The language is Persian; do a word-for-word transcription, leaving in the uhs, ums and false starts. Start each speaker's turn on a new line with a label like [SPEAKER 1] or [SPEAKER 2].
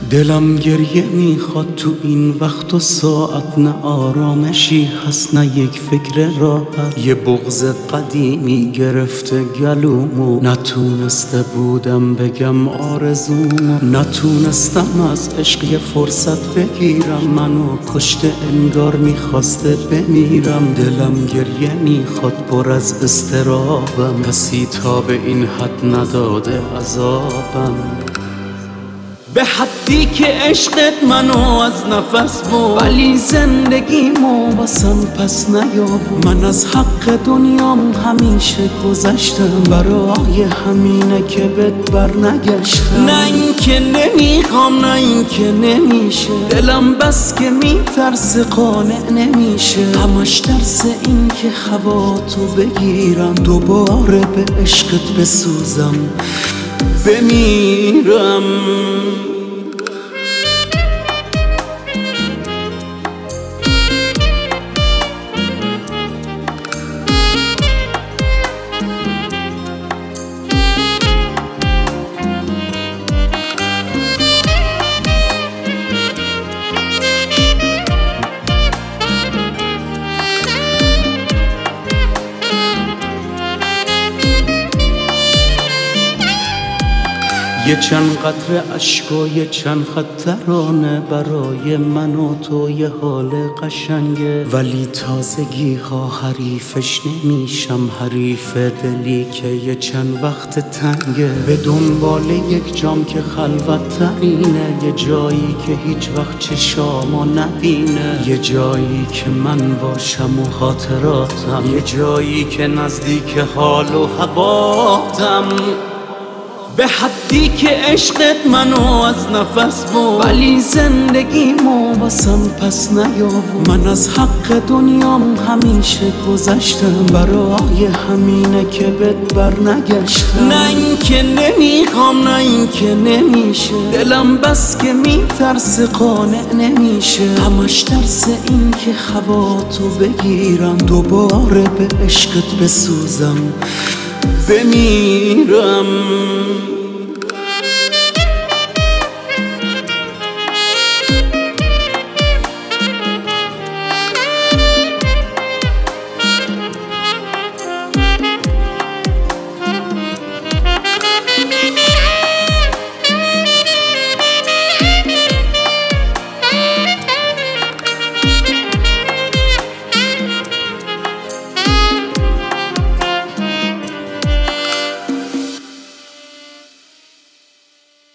[SPEAKER 1] دلم گریه میخواد تو این وقت و ساعت، نه آرامشی هست نه یک فکر راحت. یه بغض قدیمی گرفته گلومو، نتونسته بودم بگم آرزومو. نتونستم از عشق یه فرصت بگیرم، منو کشته انگار میخواسته بمیرم. دلم گریه میخواد پر از استرابم، کسی تا به این حد نداده عذابم. به حدی که عشقت منو از نفس برد، ولی زندگیمو باسم پس نیاورد. من از حق دنیام همیشه گذشتم، برای همینه که بهت بر نگشتم. نه این که نمیخوام نه این که نمیشه، دلم بس که میترسه قانع نمیشه. همش ترس این که هواتو بگیرم، دوباره به عشقت بسوزم بمیرم. یه چند قطره اشک و یه چند خط ترانه، برای من و تو یه حال قشنگه. ولی تازگی ها حریفش نمیشم، حریف دلی که یه چند وقت تنگه. به دنبال یک جام که خلوت ترینه، یه جایی که هیچ وقت چشامو نبینه. یه جایی که من باشم و خاطراتم، یه جایی که نزدیک حال و هواتم. به حدی که عشقت منو از نفس برد، ولی زندگیمو باسم پس نیاورد. من از حق دنیام همیشه گذشتم، برای همینه که بهت بر نگشتم. نه این که نمیخوام نه این که نمیشه، دلم بس که میترسه قانع نمیشه. همش ترس این که هواتو بگیرم، دوباره به عشقت بسوزم بمیرم.